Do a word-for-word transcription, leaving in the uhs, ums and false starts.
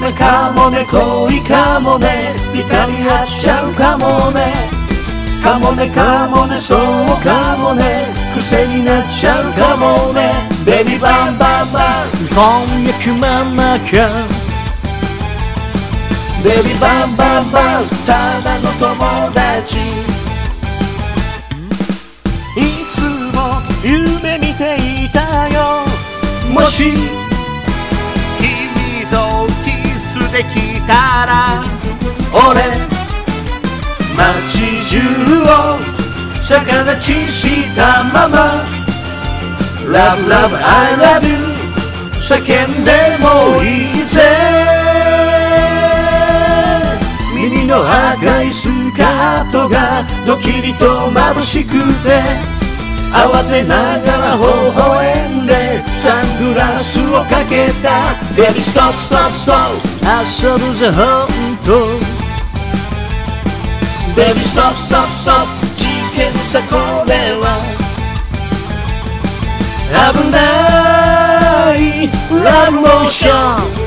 ねかもね恋かもね二人合っちゃうかもねかもねかもねそうかもね癖になっちゃうかもねベビーバンバンバン今夜決まんなきゃベビーバンバンバンただの友達いつも夢見ていたよもし君とキスできたら俺街中を逆立ちしたまま Love love I love you 叫んでもいいぜ耳の赤いスカートがドキリと眩しくて慌てながら微笑んでサングラスをかけた Baby stop stop stop 遊ぶぜほんと Baby stop stop stop 事件さこれは危ないラブモーション